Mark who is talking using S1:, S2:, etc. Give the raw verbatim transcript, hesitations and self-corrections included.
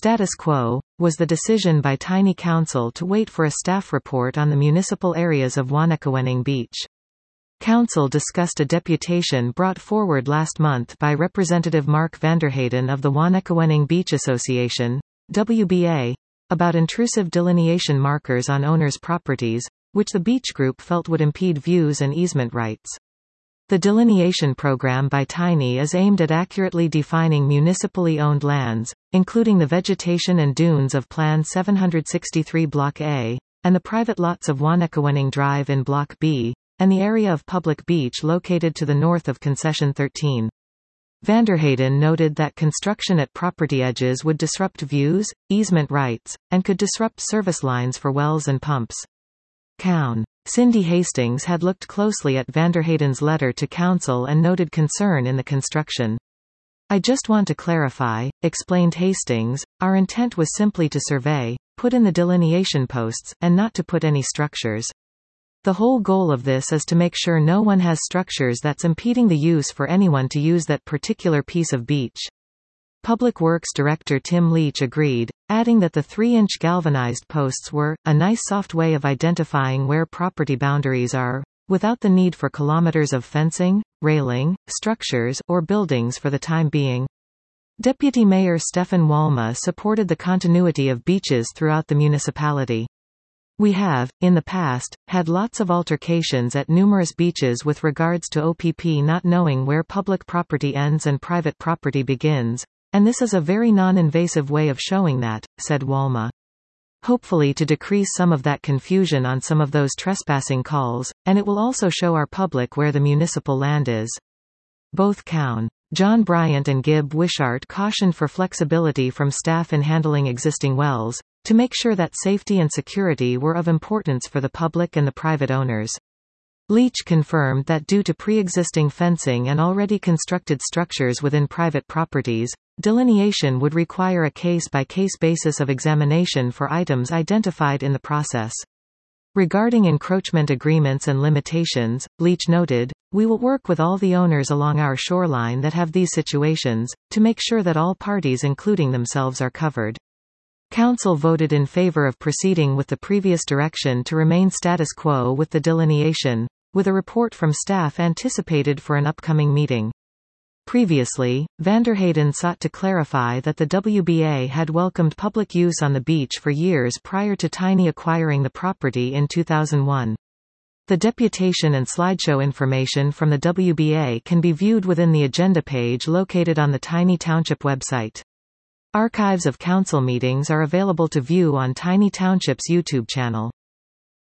S1: Status quo was the decision by Tiny Council to wait for a staff report on the municipal areas of Waunakewinning Beach. Council discussed a deputation brought forward last month by Representative Mark Vanderheyden of the Waunakewinning Beach Association, W B A, about intrusive delineation markers on owners' properties, which the beach group felt would impede views and easement rights. The delineation program by Tiny is aimed at accurately defining municipally owned lands, including the vegetation and dunes of Plan seven sixty-three Block A, and the private lots of Waunakewinning Drive in Block B, and the area of public beach located to the north of Concession thirteen. Vanderheyden noted that construction at property edges would disrupt views, easement rights, and could disrupt service lines for wells and pumps. Coun. Cindy Hastings had looked closely at Vanderheyden's letter to Council and noted concern in the construction. "I just want to clarify," explained Hastings, "our intent was simply to survey, put in the delineation posts, and not to put any structures. The whole goal of this is to make sure no one has structures that's impeding the use for anyone to use that particular piece of beach." Public Works Director Tim Leach agreed, adding that the three-inch galvanized posts were a nice soft way of identifying where property boundaries are, without the need for kilometers of fencing, railing, structures, or buildings for the time being. Deputy Mayor Stefan Walma supported the continuity of beaches throughout the municipality. "We have, in the past, had lots of altercations at numerous beaches with regards to O P P not knowing where public property ends and private property begins, and this is a very non-invasive way of showing that," said Walma. "Hopefully to decrease some of that confusion on some of those trespassing calls, and it will also show our public where the municipal land is." Both Coun. John Bryant and Gib Wishart cautioned for flexibility from staff in handling existing wells, to make sure that safety and security were of importance for the public and the private owners. Leach confirmed that due to pre-existing fencing and already constructed structures within private properties, delineation would require a case-by-case basis of examination for items identified in the process. Regarding encroachment agreements and limitations, Leach noted, "We will work with all the owners along our shoreline that have these situations, to make sure that all parties including themselves are covered." Council voted in favor of proceeding with the previous direction to remain status quo with the delineation, with a report from staff anticipated for an upcoming meeting. Previously, Vanderheyden sought to clarify that the W B A had welcomed public use on the beach for years prior to Tiny acquiring the property in two thousand one. The deputation and slideshow information from the W B A can be viewed within the agenda page located on the Tiny Township website. Archives of council meetings are available to view on Tiny Township's YouTube channel.